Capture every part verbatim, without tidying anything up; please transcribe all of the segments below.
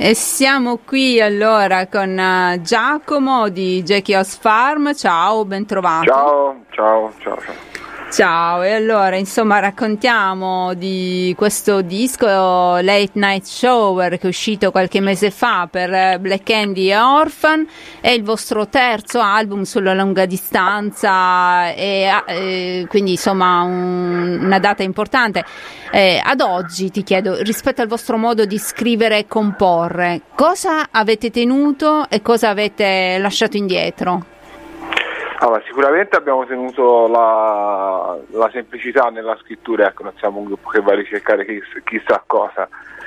E siamo qui allora con uh, Giacomo di Jackie House Farm. Ciao, ben trovato. Ciao, ciao, ciao, ciao. Ciao, e allora insomma raccontiamo di questo disco Late Night Shower che è uscito qualche mese fa per Black Candy e Orphan, è il vostro terzo album sulla lunga distanza e, e quindi insomma un, una data importante. Eh, ad oggi ti chiedo, rispetto al vostro modo di scrivere e comporre, cosa avete tenuto e cosa avete lasciato indietro? Allora, sicuramente abbiamo tenuto la, la semplicità nella scrittura, ecco, non siamo un gruppo che va a ricercare chiss, chissà cosa.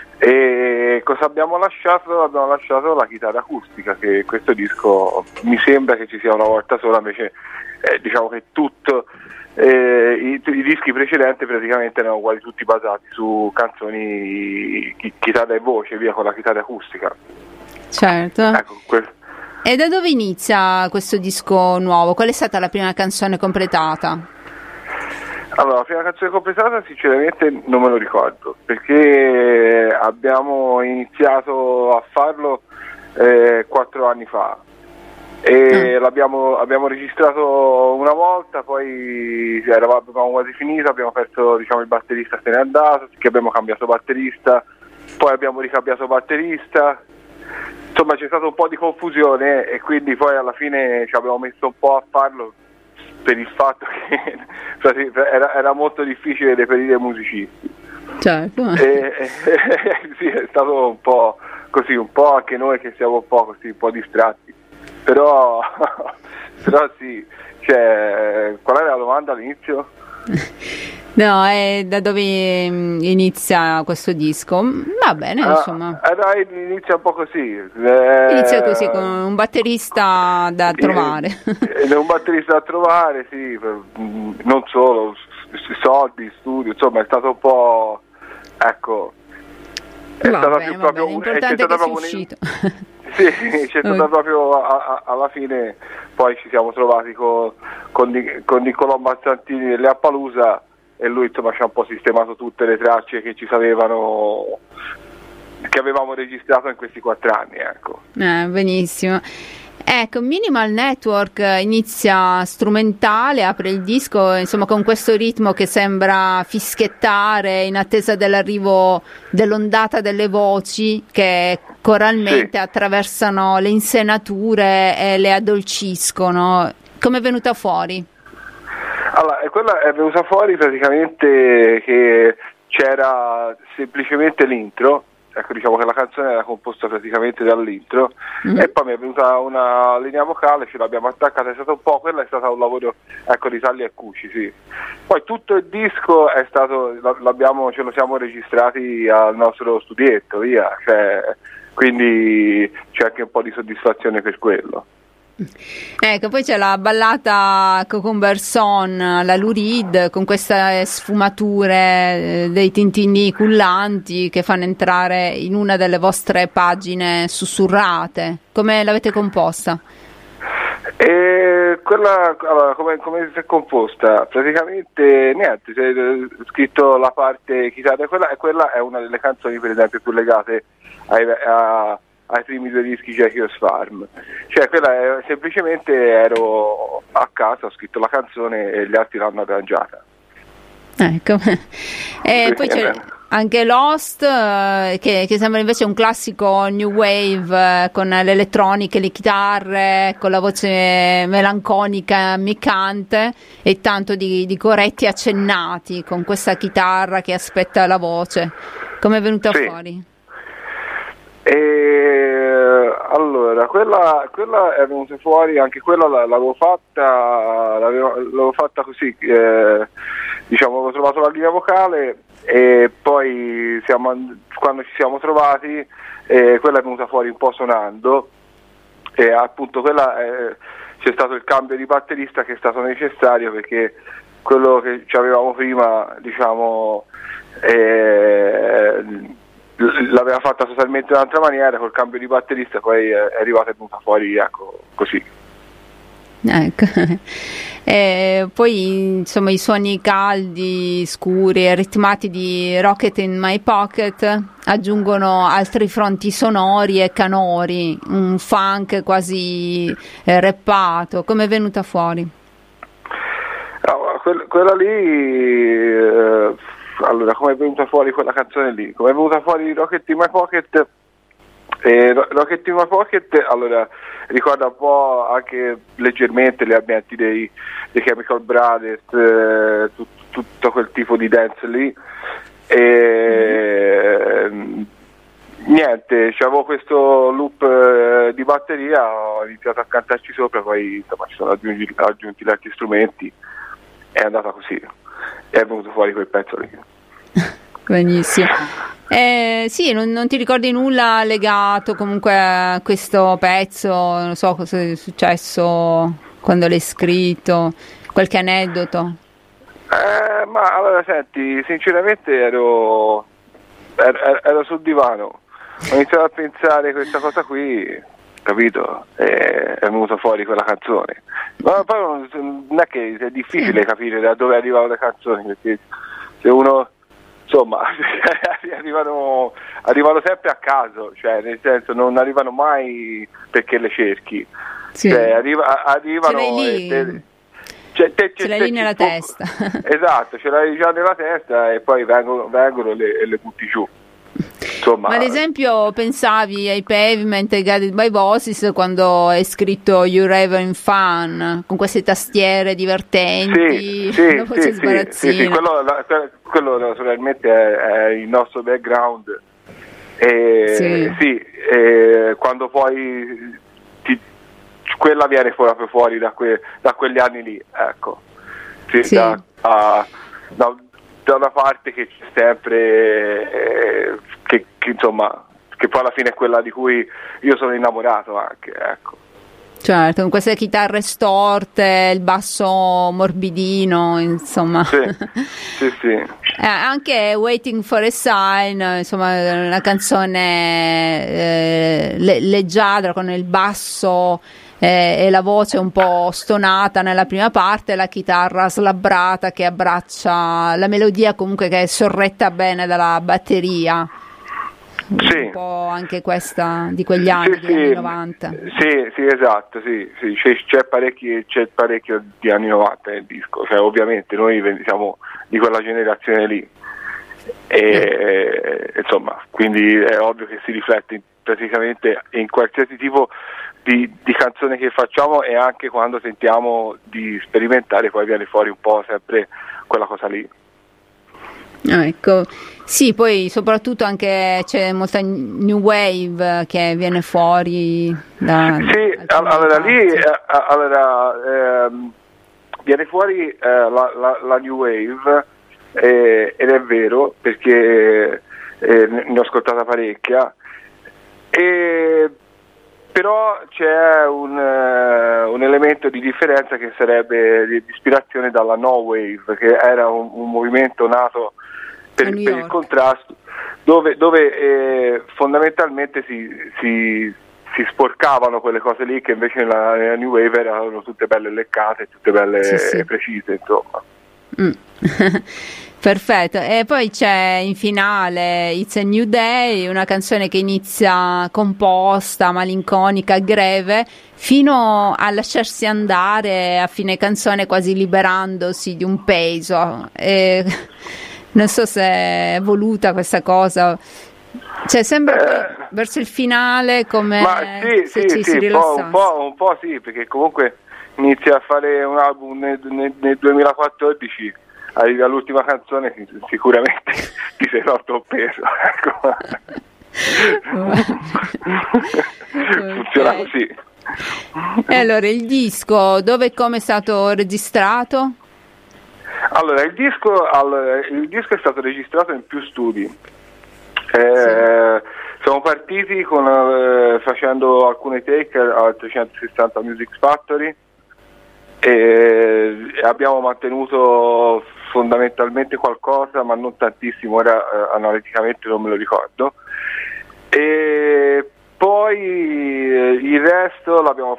E cosa abbiamo lasciato? Abbiamo lasciato la chitarra acustica, che questo disco mi sembra che ci sia una volta sola, invece eh, diciamo che tutto, eh, i, i dischi precedenti praticamente erano quasi tutti basati su canzoni chi, chitarra e voce, via con la chitarra acustica. Certo. Ecco, questo. E da dove inizia questo disco nuovo? Qual è stata la prima canzone completata? Allora, la prima canzone completata sinceramente non me lo ricordo, perché abbiamo iniziato a farlo eh, quattro anni fa e ah. l'abbiamo abbiamo registrato una volta, poi eravamo quasi finito, abbiamo perso, diciamo, il batterista se n'è andato, che abbiamo cambiato batterista, poi abbiamo ricambiato batterista. Insomma, c'è stato un po' di confusione e quindi poi alla fine ci abbiamo messo un po' a farlo per il fatto che era, era molto difficile reperire musicisti. Certo. E, e, sì, è stato un po' così, un po' anche noi che siamo un po' così, un po' distratti. Però, però sì, cioè, qual era la domanda all'inizio? No, è da dove inizia questo disco? Va bene, insomma. Ah, dai, inizia un po' così. Eh, inizia così, con un batterista da trovare. Eh, un batterista da trovare, sì, non solo, soldi, studio, insomma, è stato un po', ecco, è va stato bene, più va proprio bene. un, L'importante è è che sia un, uscito. Sì, c'è stata okay. proprio a, a, alla fine, poi ci siamo trovati con, con, con Niccolò Mazzantini delle Appalusa e lui insomma ci ha un po' sistemato tutte le tracce che ci sapevano, che avevamo registrato in questi quattro anni, ecco. Eh, benissimo. Ecco, Minimal Network inizia strumentale, apre il disco insomma con questo ritmo che sembra fischiettare in attesa dell'arrivo dell'ondata delle voci che coralmente sì. attraversano le insenature e le addolciscono. Come è venuta fuori? Allora, quella è venuta fuori praticamente che c'era semplicemente l'intro. Ecco, diciamo che la canzone era composta praticamente dall'intro mm-hmm. e poi mi è venuta una linea vocale, ce l'abbiamo attaccata, è stato un po', quella è stata un lavoro, ecco, di Taglia e Cuci, sì. Poi tutto il disco è stato, l'abbiamo, ce lo siamo registrati al nostro studietto, via, cioè, quindi c'è anche un po' di soddisfazione per quello. Ecco, poi c'è la ballata Cucumber Son, la Lou Reed, con queste sfumature dei tintinni cullanti che fanno entrare in una delle vostre pagine sussurrate. Come l'avete composta? E quella, allora, come, come si è composta? Praticamente niente, c'è scritto la parte chitarra, quella, e quella è una delle canzoni per esempio più legate ai, a ai primi due dischi Jackie House Farm, cioè quella è, semplicemente ero a casa, ho scritto la canzone e gli altri l'hanno arrangiata. Ecco, e poi c'è anche Lost eh, che, che sembra invece un classico new wave eh, con le elettroniche, le chitarre, con la voce melanconica, ammiccante e tanto di, di coretti accennati con questa chitarra che aspetta la voce. Come è venuta sì. fuori? E allora quella, quella è venuta fuori, anche quella l'avevo fatta l'avevo, l'avevo fatta così, eh, diciamo, avevo trovato la linea vocale e poi siamo, quando ci siamo trovati eh, quella è venuta fuori un po' suonando e appunto quella eh, c'è stato il cambio di batterista che è stato necessario perché quello che avevamo prima, diciamo, eh, l'aveva fatta totalmente in un'altra maniera, col cambio di batterista poi è arrivata e venuta fuori, ecco, così. Ecco. E poi insomma i suoni caldi, scuri e ritmati di Rocket in My Pocket aggiungono altri fronti sonori e canori, un funk quasi eh, rappato. Come è venuta fuori? No, que- quella lì, eh, allora, come è venuta fuori quella canzone lì? Come è venuta fuori Rocket in My Pocket? Eh, Rocket in My Pocket, allora, ricorda un po' anche leggermente gli ambienti dei, dei Chemical Brothers, eh, tut- tutto quel tipo di dance lì. E mm. niente, c'avevo questo loop eh, di batteria, ho iniziato a cantarci sopra, poi insomma ci sono aggiunti, aggiunti gli altri strumenti, è andata così, è venuto fuori quel pezzo lì. Benissimo. Eh, sì, non, non ti ricordi nulla legato comunque a questo pezzo, non so cosa è successo quando l'hai scritto, qualche aneddoto? Eh, ma allora senti, sinceramente ero, ero, ero sul divano, ho iniziato a pensare questa cosa qui, capito? E è venuta fuori quella canzone. Ma poi non, non è che è difficile sì. capire da dove arrivano le canzoni, perché se uno, insomma, arrivano, arrivano sempre a caso, cioè nel senso non arrivano mai perché le cerchi, sì. cioè arriva, arrivano e te, Cioè, te, ce l'hai lì nella tu, testa. Esatto, ce l'hai già nella testa e poi vengono, vengono e le, le butti giù. Insomma, ma ad esempio pensavi ai Pavement e Guided by Voices quando hai scritto You're Having Fun con queste tastiere divertenti, sì, sì, la voce sì, sbarazzina. sì, sì, quello, la, quello naturalmente è, è il nostro background e, sì, sì e quando poi ti, quella viene proprio fuori da, que, da quegli anni lì, ecco, sì, sì. Da, a, da, da una parte che c'è sempre eh, che, che insomma che poi alla fine è quella di cui io sono innamorato anche, ecco. Certo, con queste chitarre storte, il basso morbidino, insomma. Sì, sì, sì. Eh, anche Waiting for a Sign, insomma, una canzone eh, le- leggiadra con il basso eh, e la voce un po' stonata nella prima parte, la chitarra slabbrata che abbraccia la melodia comunque che è sorretta bene dalla batteria. Sì. Un po' anche questa di quegli anni, sì, degli sì, anni novanta. Sì, sì, esatto, sì, sì. C'è, c'è, parecchi, c'è parecchio di anni novanta nel disco, cioè ovviamente noi siamo di quella generazione lì e eh. insomma, quindi è ovvio che si riflette praticamente in qualsiasi tipo di, di canzone che facciamo e anche quando tentiamo di sperimentare poi viene fuori un po' sempre quella cosa lì. Ah, ecco, sì, poi soprattutto anche c'è molta new wave che viene fuori da, sì, da allora lì eh, allora, ehm, viene fuori eh, la, la, la new wave eh, ed è vero perché eh, ne ho ascoltata parecchia e però c'è un, uh, un elemento di differenza che sarebbe di, di ispirazione dalla no wave, che era un, un movimento nato per, per il contrasto, dove, dove eh, fondamentalmente si, si, si sporcavano quelle cose lì che invece nella, nella new wave erano tutte belle leccate, tutte belle sì, sì. precise, insomma. Mm. Perfetto, e poi c'è in finale It's a New Day, una canzone che inizia composta, malinconica, greve, fino a lasciarsi andare a fine canzone quasi liberandosi di un peso. E non so se è voluta questa cosa, cioè sembra eh, poi verso il finale come ma sì, se sì, ci sì, si rilassasse. Un po', un po' sì, perché comunque inizia a fare un album nel, nel, nel duemilaquattordici, arrivi all'ultima canzone, sicuramente ti sei rotto un peso, ecco. Funziona okay. così. E allora il disco dove e come è stato registrato? Allora il disco, allora, il disco è stato registrato in più studi. Eh, sì. Siamo partiti con, eh, facendo alcune take al trecentosessanta Music Factory e abbiamo mantenuto fondamentalmente qualcosa, ma non tantissimo, ora eh, analiticamente non me lo ricordo. E poi eh, il resto l'abbiamo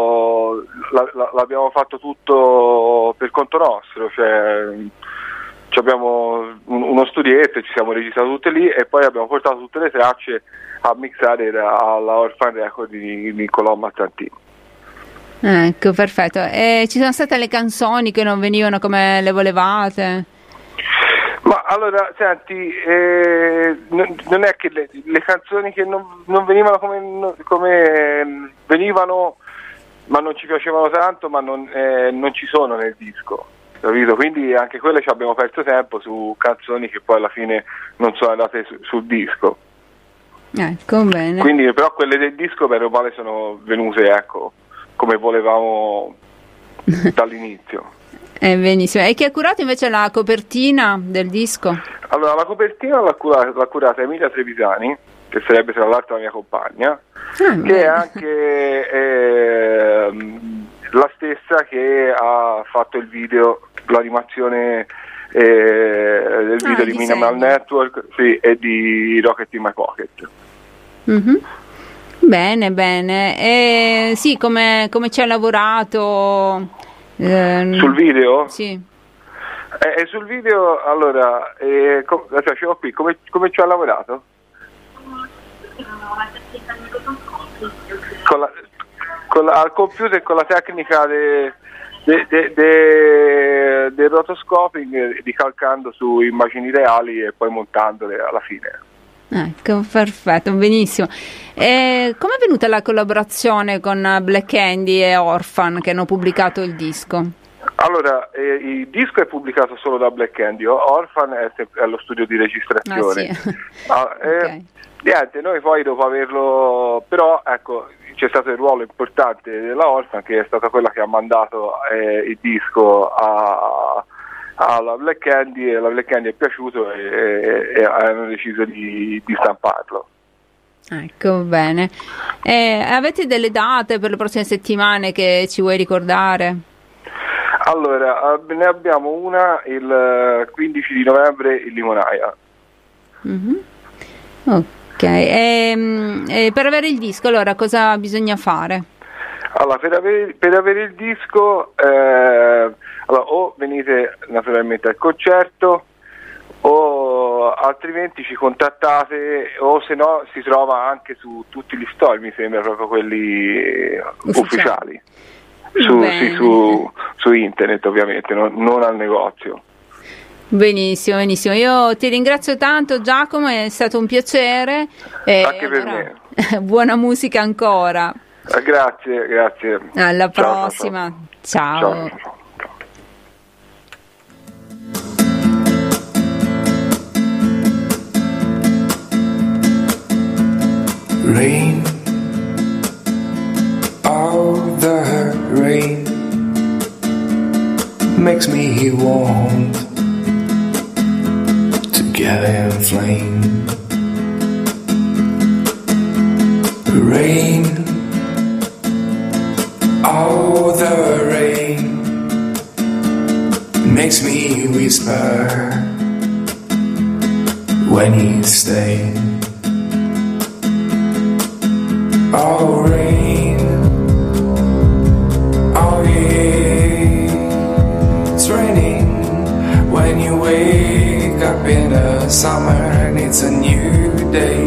fatto la, la, l'abbiamo fatto tutto per conto nostro, cioè abbiamo un, uno studietto, ci siamo registrati tutte lì e poi abbiamo portato tutte le tracce a mixare alla Orphan Record di Niccolò Mazzantini. Ecco, perfetto. E ci sono state le canzoni che non venivano come le volevate? Ma allora, senti, eh, non, non è che le, le canzoni che non, non venivano come, come venivano, ma non ci piacevano tanto, ma non, eh, non ci sono nel disco, capito? Quindi anche quelle ci abbiamo perso tempo su canzoni che poi alla fine non sono andate su, sul disco. Ecco, bene. Quindi però quelle del disco per o male sono venute, ecco, come volevamo dall'inizio. Eh, benissimo. E chi ha curato invece la copertina del disco? Allora, la copertina l'ha curata, l'ha curata Emilia Trevisani, che sarebbe tra l'altro la mia compagna, ah, che bene. È anche eh, la stessa che ha fatto il video, l'animazione eh, del video ah, di Minimal Network, sì, e di Rocket in My Pocket. Mm-hmm. Bene, bene. E, sì, come, come ci ha lavorato? Eh, sul video? Sì. Eh, sul video, allora, eh, com- cioè, ce l'ho qui, come, come ci ha lavorato? Con la, con la, al computer con la tecnica del de, de, de, de rotoscoping, ricalcando su immagini reali e poi montandole alla fine. Ecco, perfetto, benissimo. E come è venuta la collaborazione con Black Candy e Orphan che hanno pubblicato il disco? Allora, eh, il disco è pubblicato solo da Black Candy, Orphan è, è allo studio di registrazione. Ah, sì. ah, eh, okay. Niente, noi poi dopo averlo, però ecco, c'è stato il ruolo importante della Orphan, che è stata quella che ha mandato eh, il disco a alla Black Candy, e la Black Candy è piaciuto e, e, e hanno deciso di, di stamparlo. Ecco, bene. E avete delle date per le prossime settimane che ci vuoi ricordare? Allora, ne abbiamo una il quindici di novembre in Limonaia. Mm-hmm. Ok, e, e per avere il disco allora cosa bisogna fare? Allora, per avere, per avere il disco eh, allora, o venite naturalmente al concerto o altrimenti ci contattate, o se no si trova anche su tutti gli store, mi sembra, proprio quelli ufficiali, ufficiali. Su, sì, su, su internet ovviamente, non, non al negozio. Benissimo, benissimo. Io ti ringrazio tanto Giacomo, è stato un piacere. E anche per allora, me. Buona musica ancora. Grazie, grazie. Alla ciao, prossima. Ciao. ciao. ciao, ciao. Rain, oh the rain makes me want to get inflamed. Rain, oh the rain makes me whisper when you stay. Oh rain, oh yeah, it's raining when you wake up in the summer and it's a new day.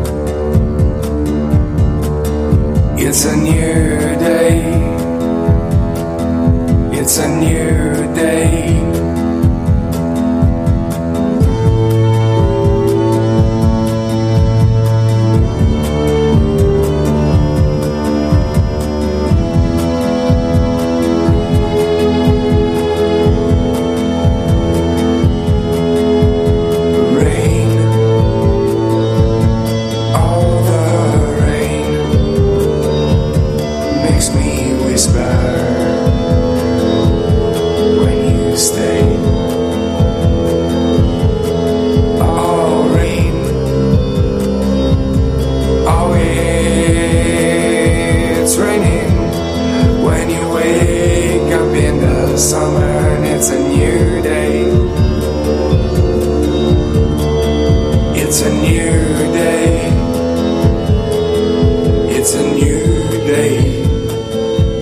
It's a new day. It's a new day.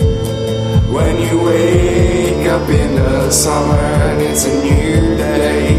Summer and it's a new day.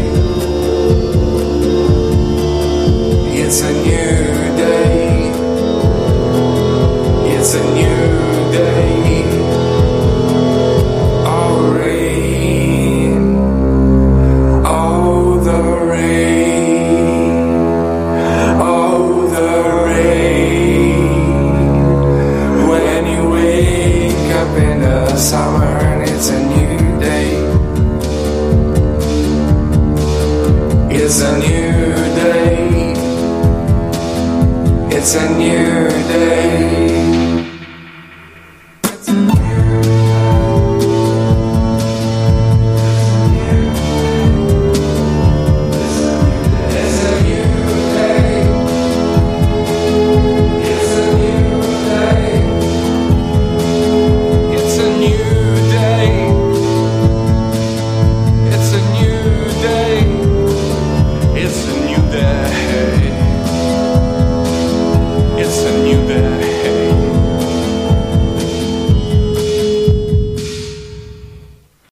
it's a new day.